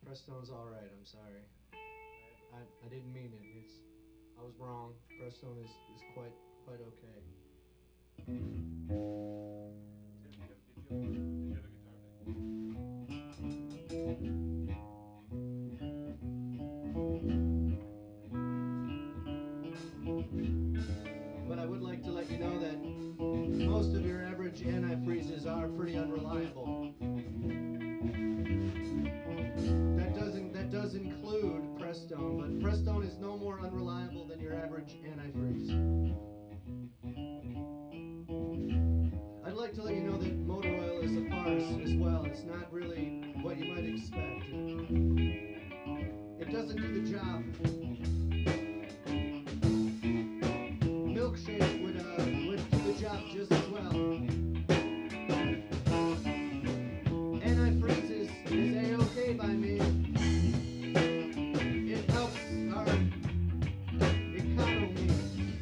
Prestone's all right. I'm sorry. I didn't mean it. I was wrong. Prestone is quite okay. But I would like to let you know that most of your average antifreezes are pretty unreliable. That does include Prestone, but Prestone is no more unreliable than your average antifreeze. I'd like to let you know that motor oil is a farce as well. It's not really what you might expect. It doesn't do the job. Milkshake would do the job just as well. Antifreeze is A-okay by me. It helps our economy.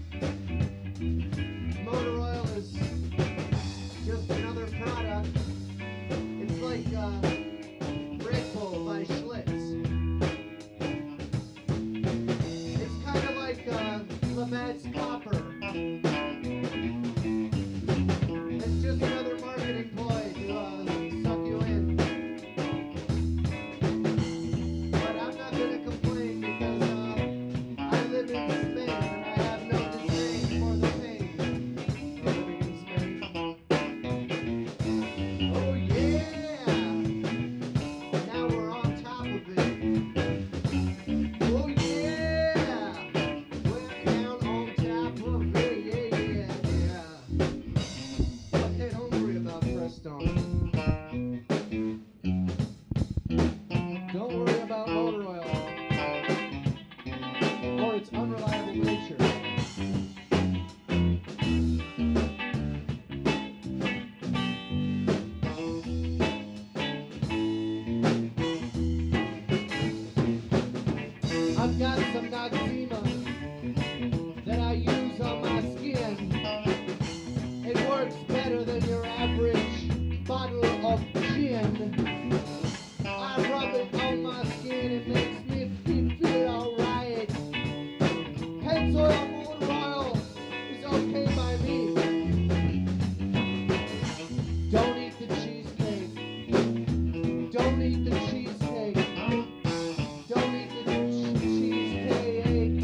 Motor oil is just another product. It's like Red Bull by Schlitz. It's kind of like Labatt's Copper. It's just another marketing ploy to suck you in. But I'm not going to complain because I live in Spain and I have no disdain for the pain of living in Spain. Oh yeah! Now we're on top of it. Oh yeah! We're down on top of it. Yeah, yeah, yeah. But hey, don't worry about Prestone. Don't worry about motor oil or its unreliable nature. I've got some Noxzema that I use on my skin. It works better than your average bottle of gin. I rub it on my skin, it makes me feel alright. Pennzoil motor oil is okay by me. Don't eat the cheesecake. Don't eat the cheesecake. Don't eat the cheesecake.